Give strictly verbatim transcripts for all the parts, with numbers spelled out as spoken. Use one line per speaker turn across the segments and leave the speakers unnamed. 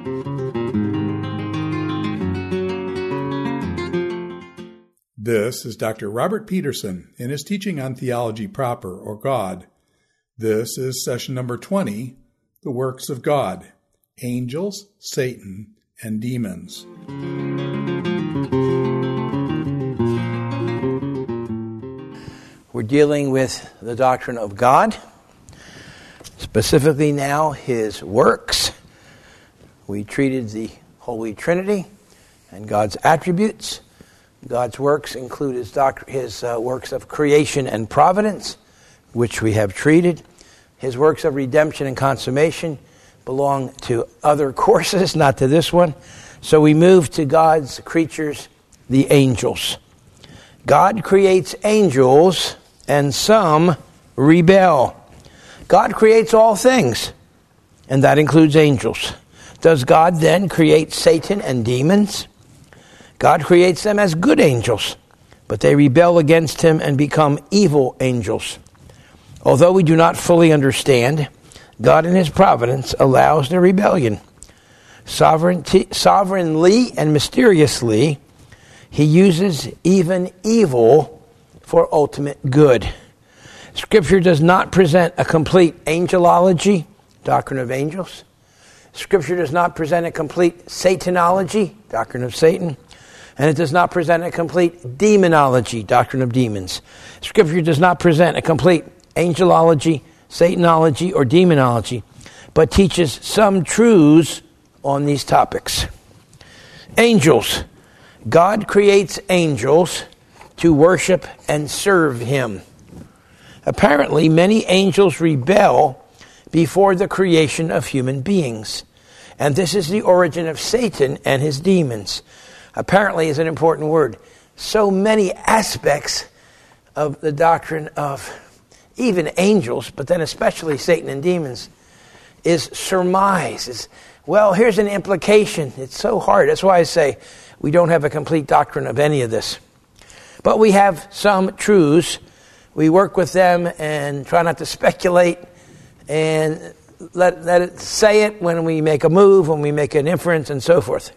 This is Doctor Robert Peterson in his teaching on theology proper, or God. This is session number twenty, The Works of God, Angels, Satan, and Demons.
We're dealing with the doctrine of God, specifically now His works. We treated the Holy Trinity and God's attributes. God's works include His, doc- his uh, works of creation and providence, which we have treated. His works of redemption and consummation belong to other courses, not to this one. So we move to God's creatures, the angels. God creates angels, and some rebel. God creates all things, and that includes angels. Does God then create Satan and demons? God creates them as good angels, but they rebel against Him and become evil angels. Although we do not fully understand, God in His providence allows the rebellion. Sovereignty, sovereignly and mysteriously, He uses even evil for ultimate good. Scripture does not present a complete angelology, doctrine of angels. Scripture does not present a complete Satanology, doctrine of Satan. And it does not present a complete demonology, doctrine of demons. Scripture does not present a complete angelology, Satanology, or demonology, but teaches some truths on these topics. Angels. God creates angels to worship and serve Him. Apparently, many angels rebel before the creation of human beings. And this is the origin of Satan and his demons. Apparently is an important word. So many aspects of the doctrine of even angels, but then especially Satan and demons, is surmise. Is, well, here's an implication. It's so hard. That's why I say we don't have a complete doctrine of any of this. But we have some truths. We work with them and try not to speculate and let, let it say it when we make a move, when we make an inference, and so forth.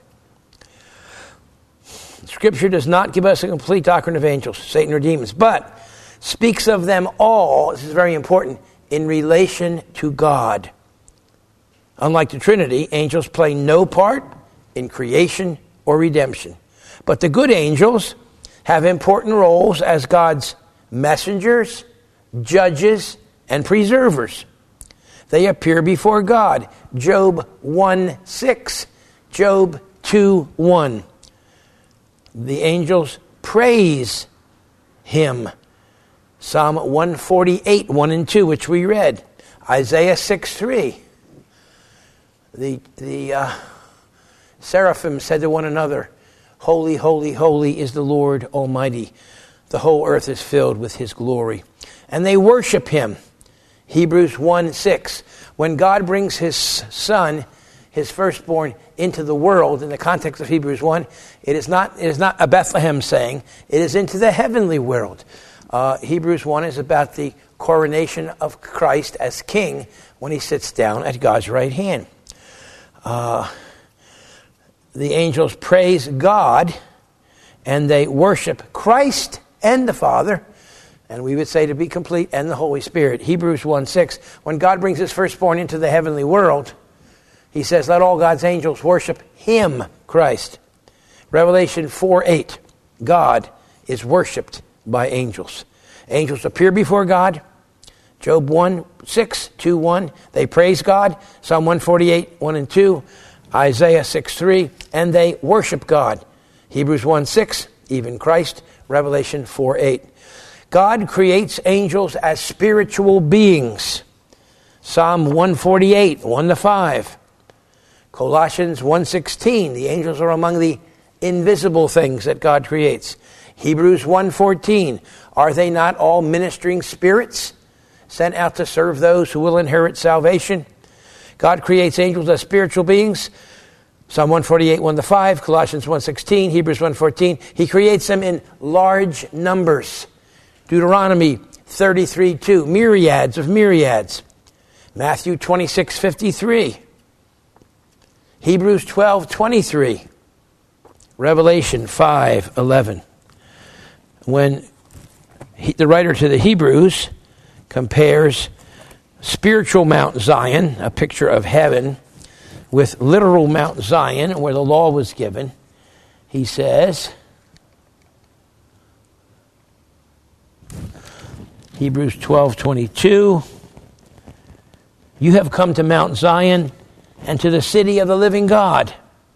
Scripture does not give us a complete doctrine of angels, Satan, or demons, but speaks of them all, this is very important, in relation to God. Unlike the Trinity, angels play no part in creation or redemption. But the good angels have important roles as God's messengers, judges, and preservers. They appear before God. Job one six, Job two one. The angels praise Him. Psalm one forty-eight, one and two, which we read. Isaiah six three. The, the uh, seraphim said to one another, Holy, holy, holy is the Lord Almighty. The whole earth is filled with His glory. And they worship Him. Hebrews one six. When God brings His Son, His firstborn, into the world, in the context of Hebrews one, it is not, it is not a Bethlehem saying, it is into the heavenly world. Uh, Hebrews one is about the coronation of Christ as king when He sits down at God's right hand. Uh, the angels praise God, and they worship Christ and the Father, and we would say to be complete, and the Holy Spirit. Hebrews one six, when God brings His firstborn into the heavenly world, He says, let all God's angels worship Him, Christ. Revelation four eight, God is worshipped by angels. Angels appear before God. Job one six, two one, they praise God. Psalm one forty-eight, one and two. Isaiah six three, and they worship God. Hebrews one six, even Christ. Revelation four eight. God creates angels as spiritual beings. Psalm one forty-eight, one to five. Colossians one sixteen, the angels are among the invisible things that God creates. Hebrews one fourteen, are they not all ministering spirits sent out to serve those who will inherit salvation? God creates angels as spiritual beings. Psalm one forty-eight, one to five, Colossians one sixteen, Hebrews one fourteen. He creates them in large numbers. Deuteronomy thirty-three two, myriads of myriads. Matthew twenty-six fifty-three. Hebrews twelve twenty-three. Revelation five eleven. When he, the writer to the Hebrews compares spiritual Mount Zion, a picture of heaven, with literal Mount Zion, where the law was given, he says, Hebrews twelve twenty-two, you have come to Mount Zion and to the city of the living God,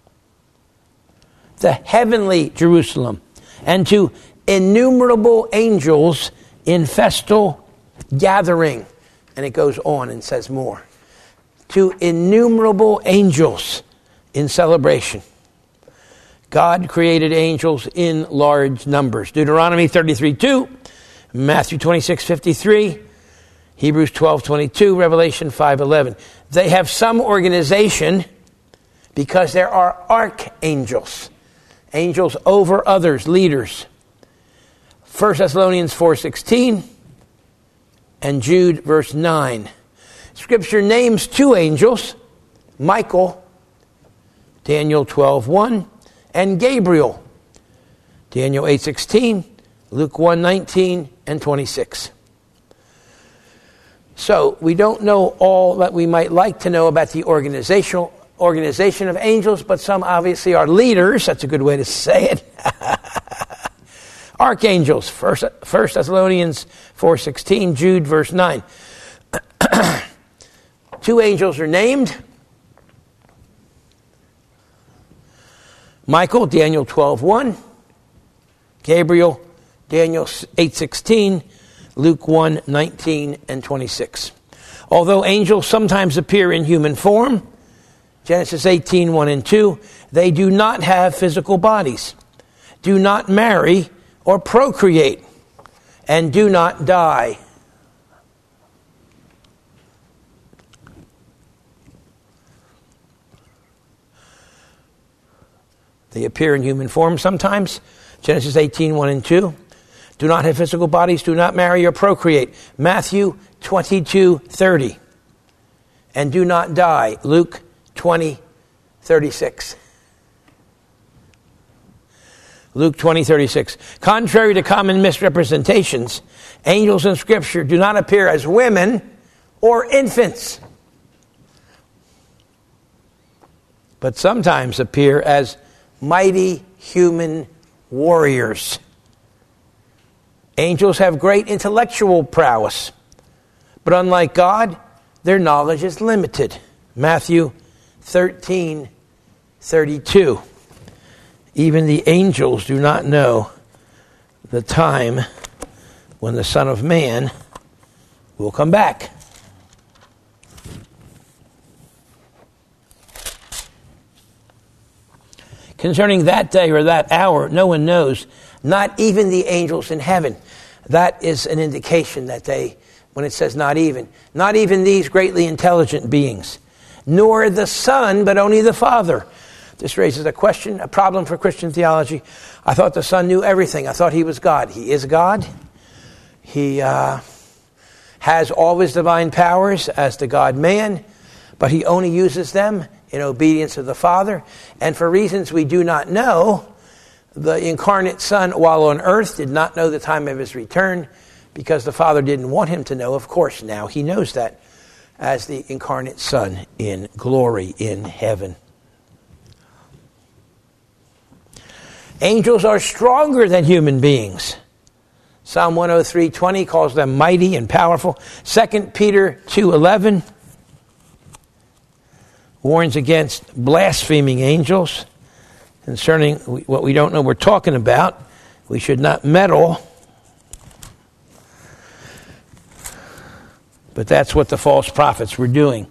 the heavenly Jerusalem, and to innumerable angels in festal gathering. And it goes on and says more. To innumerable angels in celebration. God created angels in large numbers. Deuteronomy thirty-three two, Matthew twenty-six fifty-three, Hebrews twelve twenty-two, Revelation five eleven. They have some organization because there are archangels. Angels over others, leaders. First Thessalonians four sixteen and Jude verse nine. Scripture names two angels, Michael, Daniel twelve one, and Gabriel, Daniel eight sixteen, Luke one nineteen, and twenty-six. So we don't know all that we might like to know about the organizational organization of angels, but some obviously are leaders. That's a good way to say it. Archangels, First, First Thessalonians four sixteen, Jude verse nine. Two angels are named. Michael, Daniel twelve one. Gabriel, Daniel eight sixteen. Luke one nineteen and twenty-six. Although angels sometimes appear in human form, Genesis eighteen one and two, they do not have physical bodies, do not marry or procreate, and do not die. They appear in human form sometimes. Genesis eighteen one and two. Do not have physical bodies, do not marry or procreate. Matthew twenty-two thirty. And do not die. Luke twenty thirty-six. Luke twenty thirty-six. Contrary to common misrepresentations, angels in Scripture do not appear as women or infants, but sometimes appear as mighty human warriors. Angels have great intellectual prowess, but unlike God, their knowledge is limited. Matthew thirteen thirty-two. Even the angels do not know the time when the Son of Man will come back. Concerning that day or that hour, no one knows, not even the angels in heaven. That is an indication that they, when it says not even, not even these greatly intelligent beings, nor the Son, but only the Father. This raises a question, a problem for Christian theology. I thought the Son knew everything. I thought he was God. He is God. He uh, has all his divine powers as the God-man, but he only uses them in obedience to the Father. And for reasons we do not know, the incarnate Son, while on earth, did not know the time of his return because the Father didn't want him to know. Of course, now he knows that as the incarnate Son in glory in heaven. Angels are stronger than human beings. Psalm one oh three twenty calls them mighty and powerful. Second Peter two eleven warns against blaspheming angels. Concerning what we don't know we're talking about, we should not meddle. But that's what the false prophets were doing.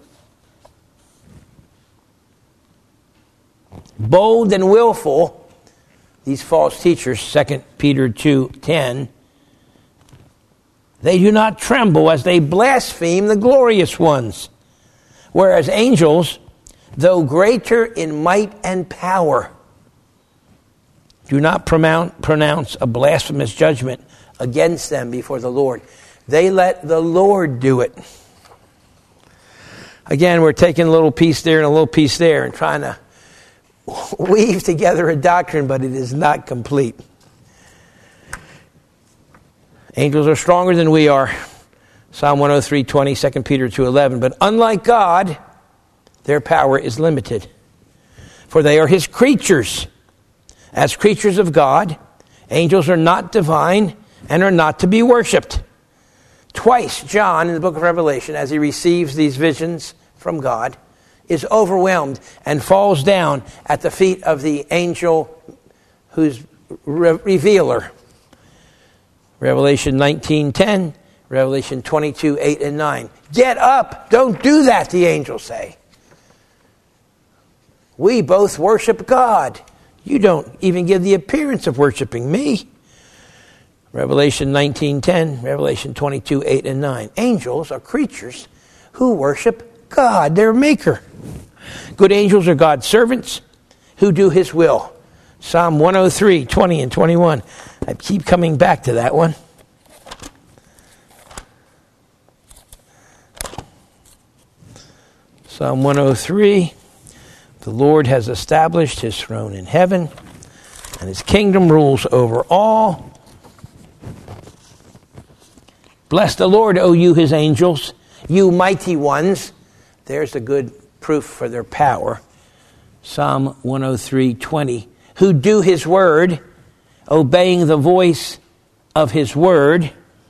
Bold and willful, these false teachers, Second Peter two ten, they do not tremble as they blaspheme the glorious ones. Whereas angels, though greater in might and power, do not pronounce a blasphemous judgment against them before the Lord. They let the Lord do it. Again, we're taking a little piece there and a little piece there and trying to weave together a doctrine, but it is not complete. Angels are stronger than we are. Psalm one oh three twenty, Second Peter two eleven. But unlike God, their power is limited. For they are his creatures. As creatures of God, angels are not divine and are not to be worshipped. Twice, John, in the book of Revelation, as he receives these visions from God, is overwhelmed and falls down at the feet of the angel who's re- revealer. Revelation nineteen ten, Revelation twenty-two eight and nine. Get up! Don't do that, the angels say. We both worship God. You don't even give the appearance of worshiping me. Revelation nineteen ten, Revelation twenty-two eight and nine. Angels are creatures who worship God, their maker. Good angels are God's servants who do his will. Psalm one oh three twenty and twenty-one. I keep coming back to that one. Psalm one oh three. The Lord has established his throne in heaven, and his kingdom rules over all. Bless the Lord, O you his angels, you mighty ones. There's a good proof for their power. Psalm one oh three twenty. Who do his word, obeying the voice of his word.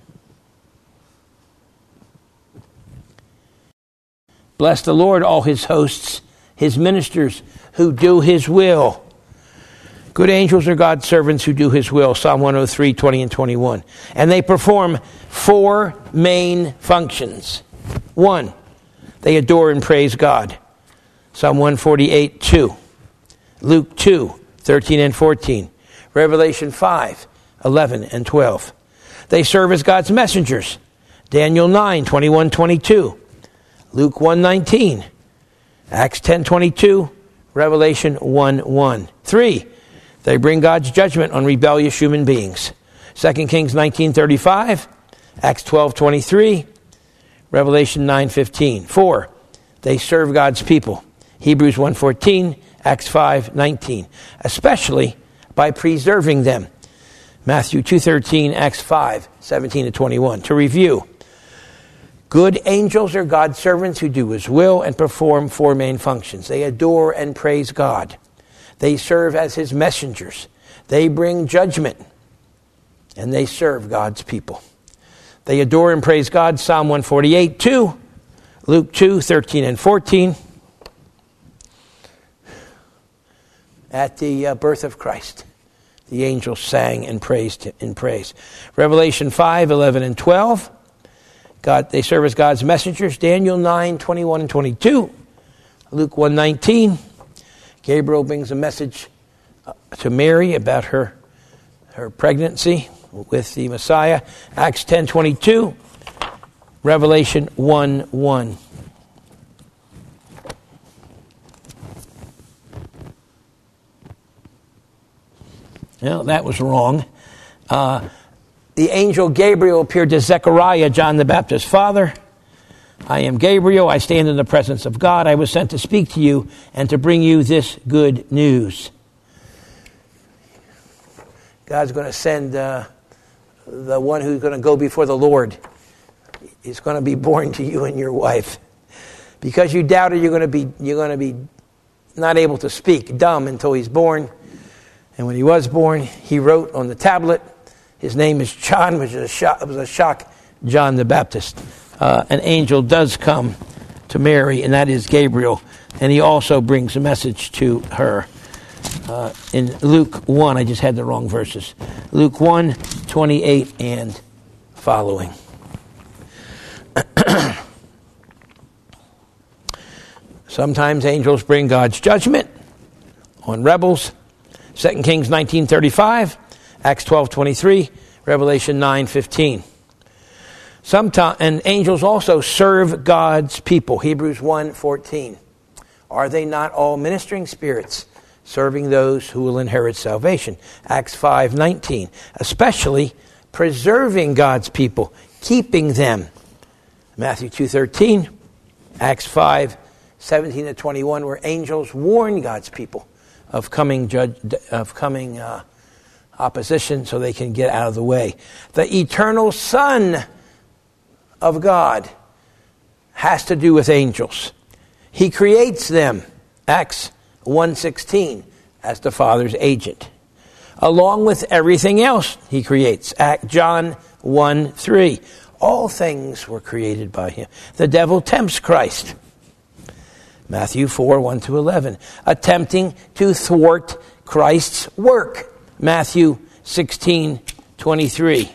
Bless the Lord, all his hosts, his ministers who do his will. Good angels are God's servants who do his will. Psalm one oh three twenty and twenty-one. And they perform four main functions. One, they adore and praise God. Psalm one forty-eight two. Luke two thirteen and fourteen. Revelation five eleven and twelve. They serve as God's messengers. Daniel nine twenty-one twenty-two. Luke one nineteen. Acts ten twenty-two. Revelation one one. Three, they bring God's judgment on rebellious human beings. Second Kings nineteen thirty-five. Acts twelve twenty-three. Revelation nine fifteen. Four, they serve God's people. Hebrews one fourteen. Acts five nineteen. Especially by preserving them. Matthew two thirteen. Acts five seventeen to twenty-one. To review, good angels are God's servants who do his will and perform four main functions. They adore and praise God. They serve as his messengers. They bring judgment. And they serve God's people. They adore and praise God. Psalm one forty-eight two. Luke two thirteen and fourteen. At the uh, birth of Christ, the angels sang and praised in praise. Revelation five eleven and twelve. God, they serve as God's messengers. Daniel nine twenty-one and twenty-two. Luke one nineteen. Gabriel brings a message to Mary about her, her pregnancy with the Messiah. Acts ten twenty-two. Revelation one one. Well, that was wrong. Uh, the angel Gabriel appeared to Zechariah, John the Baptist's father. I am Gabriel. I stand in the presence of God. I was sent to speak to you and to bring you this good news. God's going to send uh, the one who's going to go before the Lord. He's going to be born to you and your wife. Because you doubted, you're going to be you're going to be not able to speak, dumb until he's born. And when he was born, he wrote on the tablet. His name is John, which is a shock, it was a shock, John the Baptist. Uh, an angel does come to Mary, and that is Gabriel. And he also brings a message to her. Uh, in Luke one, I just had the wrong verses. Luke one, twenty-eight and following. Sometimes angels bring God's judgment on rebels. Second Kings nineteen thirty-five, Acts twelve twenty-three, Revelation nine fifteen. Sometimes, and angels also serve God's people. Hebrews one fourteen. Are they not all ministering spirits serving those who will inherit salvation? Acts five nineteen. Especially preserving God's people, keeping them. Matthew two thirteen. Acts five, seventeen to twenty-one, where angels warn God's people of coming judge, of coming uh, opposition so they can get out of the way. The eternal Son of God has to do with angels. He creates them, Acts one sixteen, as the Father's agent, along with everything else he creates. John one three. All things were created by him. The devil tempts Christ. Matthew four, one to eleven. Attempting to thwart Christ's work. Matthew sixteen, twenty-three.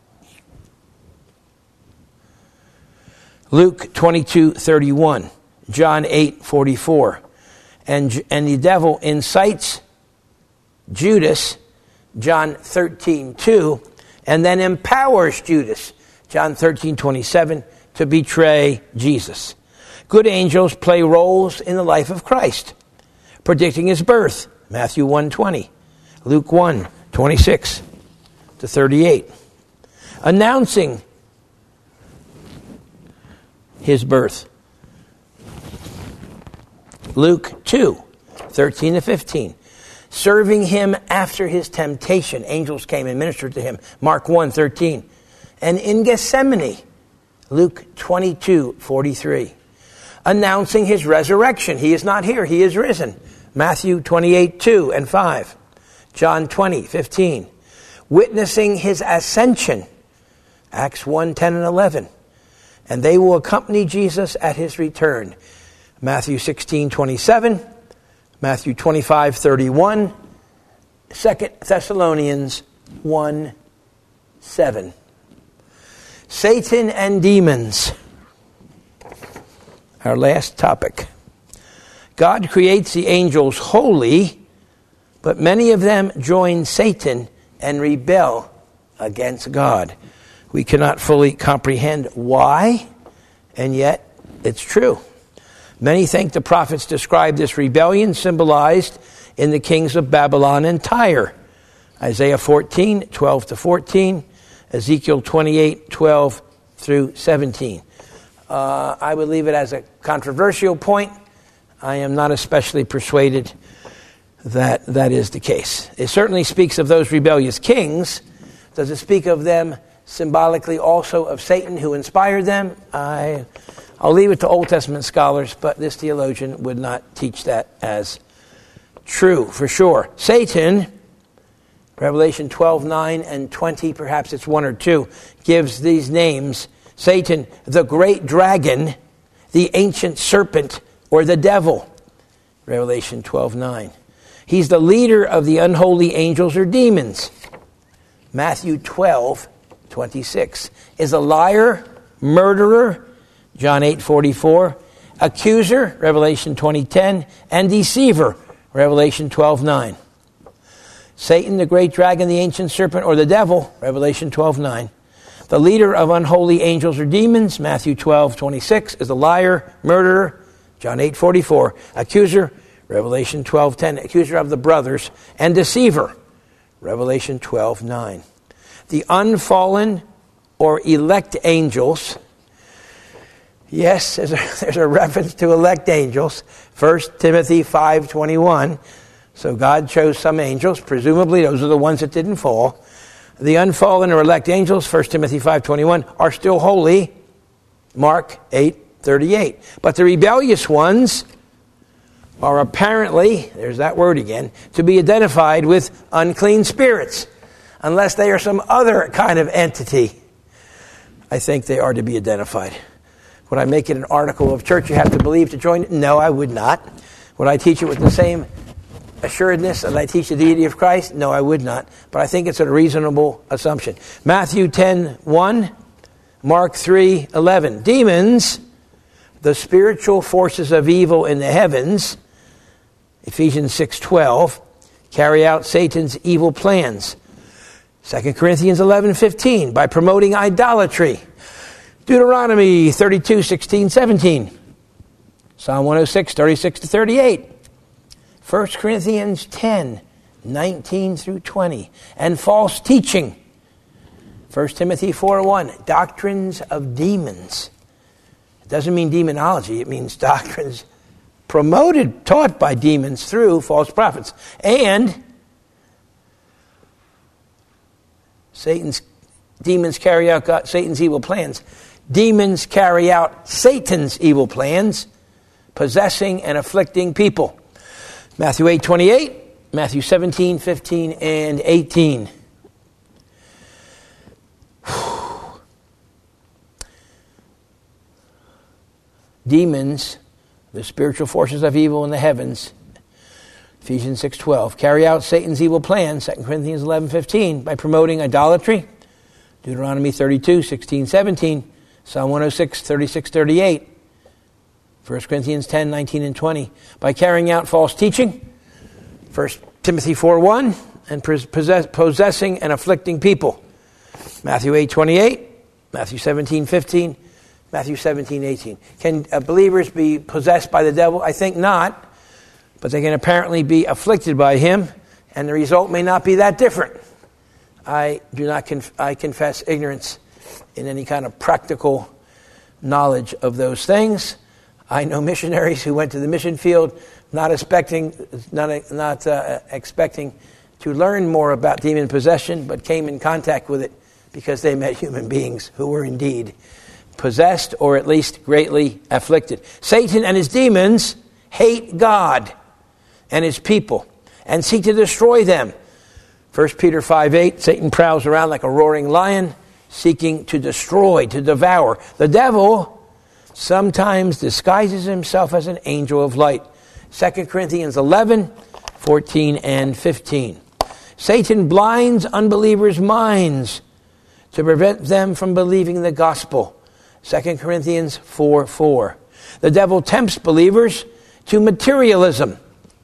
Luke twenty-two, thirty-one. John eight, forty-four. And, and the devil incites Judas, John thirteen, two, and then empowers Judas, John thirteen, twenty-seven, to betray Jesus. Good angels play roles in the life of Christ, predicting his birth, Matthew one, twenty, Luke one, twenty-six to thirty-eight, announcing his birth, Luke two, thirteen to fifteen, serving him after his temptation. Angels came and ministered to him, Mark one, thirteen, and in Gethsemane, Luke twenty-two, forty-three, announcing his resurrection. He is not here, he is risen, Matthew twenty-eight, two and five, John twenty, fifteen, witnessing his ascension, Acts one, ten and eleven, and they will accompany Jesus at his return, Matthew sixteen, twenty-seven, Matthew twenty-five, thirty-one, Second Thessalonians one, seven. Satan and demons. Our last topic. God creates the angels holy, but many of them join Satan and rebel against God. We cannot fully comprehend why, and yet it's true. Many think the prophets describe this rebellion symbolized in the kings of Babylon and Tyre. Isaiah fourteen, twelve to fourteen, Ezekiel twenty-eight, twelve through seventeen. Uh, I would leave it as a controversial point. I am not especially persuaded that that is the case. It certainly speaks of those rebellious kings. Does it speak of them symbolically also of Satan who inspired them? I... I'll leave it to Old Testament scholars, but this theologian would not teach that as true, for sure. Satan, Revelation twelve, nine and twenty, perhaps it's one or two, gives these names. Satan, the great dragon, the ancient serpent, or the devil, Revelation twelve, nine. He's the leader of the unholy angels or demons. Matthew twelve, twenty-six. Is a liar, murderer, John eight, forty-four, accuser, Revelation twenty, ten, and deceiver, Revelation twelve, nine. Satan, the great dragon, the ancient serpent, or the devil, Revelation twelve, nine. The leader of unholy angels or demons, Matthew twelve, twenty-six, is a liar, murderer, John eight, forty-four, accuser, Revelation twelve, ten, accuser of the brothers, and deceiver, Revelation twelve, nine. The unfallen or elect angels. Yes, there's a, there's a reference to elect angels. First Timothy five, twenty-one. So God chose some angels. Presumably those are the ones that didn't fall. The unfallen or elect angels, First Timothy five, twenty-one, are still holy. Mark eight, thirty-eight. But the rebellious ones are apparently, there's that word again, to be identified with unclean spirits. Unless they are some other kind of entity, I think they are to be identified. Would I make it an article of church you have to believe to join? No, I would not. Would I teach it with the same assuredness that I teach the deity of Christ? No, I would not. But I think it's a reasonable assumption. Matthew ten, one, Mark three, eleven. Demons, the spiritual forces of evil in the heavens, Ephesians six, twelve, carry out Satan's evil plans. Second Corinthians eleven, fifteen, by promoting idolatry. Deuteronomy thirty-two, sixteen, seventeen. Psalm one oh six, thirty-six to thirty-eight. First Corinthians ten, nineteen through twenty. And false teaching. First Timothy four, one. Doctrines of demons. Doesn't mean demonology. It means doctrines promoted, taught by demons through false prophets. And Satan's demons carry out God, Satan's evil plans. Demons carry out Satan's evil plans, possessing and afflicting people. Matthew eight twenty-eight, Matthew seventeen, fifteen, and eighteen. Demons, the spiritual forces of evil in the heavens, Ephesians six twelve, carry out Satan's evil plans, Second Corinthians eleven fifteen, by promoting idolatry, Deuteronomy thirty-two sixteen seventeen, Psalm one oh six thirty-six thirty-eight, First Corinthians ten nineteen and twenty, by carrying out false teaching, First Timothy four one, and possess, possessing and afflicting people, Matthew eight twenty-eight, Matthew seventeen fifteen, Matthew seventeen eighteen. Can uh, believers be possessed by the devil? I think not, but they can apparently be afflicted by him, and the result may not be that different. I do not. Conf- I confess ignorance in any kind of practical knowledge of those things. I know missionaries who went to the mission field not expecting, not not uh, expecting to learn more about demon possession, but came in contact with it because they met human beings who were indeed possessed or at least greatly afflicted. Satan and his demons hate God and his people and seek to destroy them. First Peter five eight, Satan prowls around like a roaring lion, seeking to destroy, to devour. The devil sometimes disguises himself as an angel of light. Second Corinthians eleven, fourteen, and fifteen. Satan blinds unbelievers' minds to prevent them from believing the gospel. Second Corinthians four four. The devil tempts believers to materialism.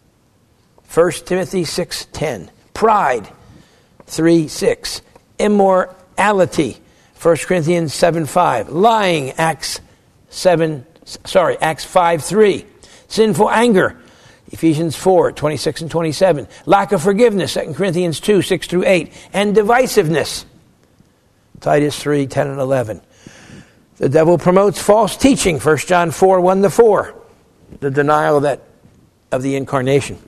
First Timothy six ten. Pride, three six. Immorality, First Corinthians seven five. Lying, Acts seven, sorry, Acts five three. Sinful anger, Ephesians four twenty-six and twenty-seven. Lack of forgiveness, Second Corinthians two six through eight. And divisiveness, Titus three ten and eleven. The devil promotes false teaching, First John four one to four. The denial of that of the incarnation.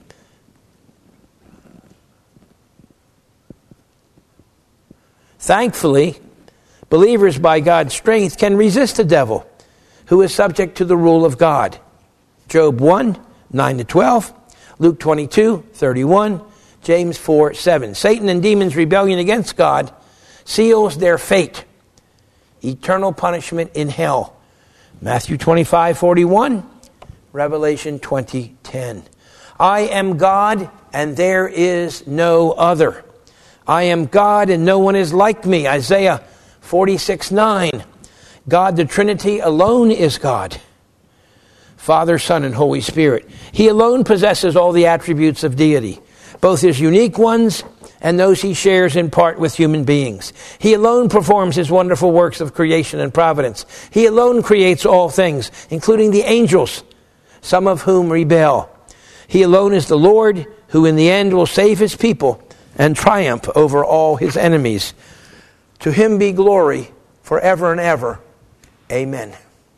Thankfully, believers by God's strength can resist the devil, who is subject to the rule of God. Job one nine to twelve, Luke twenty-two thirty-one, James four seven. Satan and demons' rebellion against God seals their fate. Eternal punishment in hell. Matthew twenty-five forty-one, Revelation twenty ten. I am God and there is no other. I am God and no one is like me. Isaiah forty-six nine. God the Trinity alone is God. Father, Son, and Holy Spirit. He alone possesses all the attributes of deity, both his unique ones and those he shares in part with human beings. He alone performs his wonderful works of creation and providence. He alone creates all things, including the angels, some of whom rebel. He alone is the Lord, who in the end will save his people and triumph over all his enemies. To him be glory forever and ever. Amen.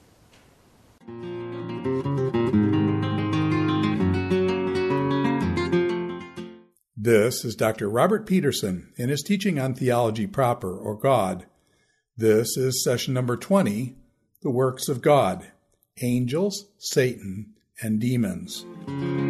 This is Doctor Robert Peterson in his teaching on theology proper, or God. This is session number twenty, The Works of God, Angels, Satan, and Demons.